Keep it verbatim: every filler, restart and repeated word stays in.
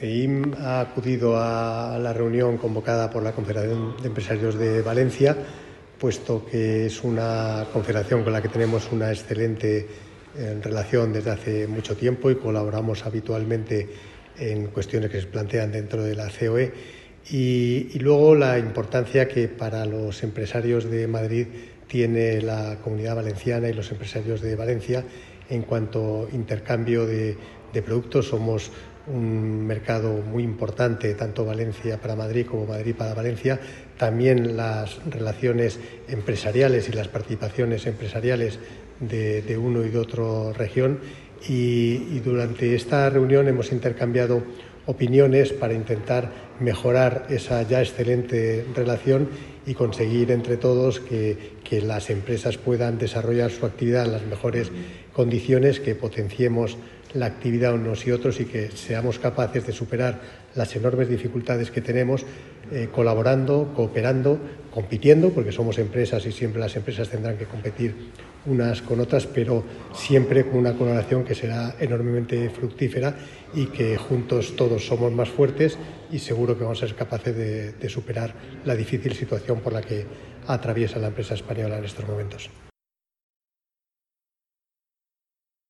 CEIM ha acudido a la reunión convocada por la Confederación de Empresarios de Valencia, puesto que es una confederación con la que tenemos una excelente eh, relación desde hace mucho tiempo y colaboramos habitualmente en cuestiones que se plantean dentro de la C O E. Y, y luego la importancia que para los empresarios de Madrid tiene la Comunidad Valenciana y los empresarios de Valencia en cuanto a intercambio de, de productos. Somos un mercado muy importante, tanto Valencia para Madrid como Madrid para Valencia. También las relaciones empresariales y las participaciones empresariales de, de uno y de otra región. Y, y durante esta reunión hemos intercambiado opiniones para intentar mejorar esa ya excelente relación y conseguir entre todos que, que las empresas puedan desarrollar su actividad en las mejores condiciones, que potenciemos la actividad unos y otros y que seamos capaces de superar las enormes dificultades que tenemos eh, colaborando, cooperando, compitiendo, porque somos empresas y siempre las empresas tendrán que competir unas con otras, pero siempre con una colaboración que será enormemente fructífera y que juntos todos somos más fuertes y seguro que vamos a ser capaces de, de superar la difícil situación por la que atraviesa la empresa española en estos momentos.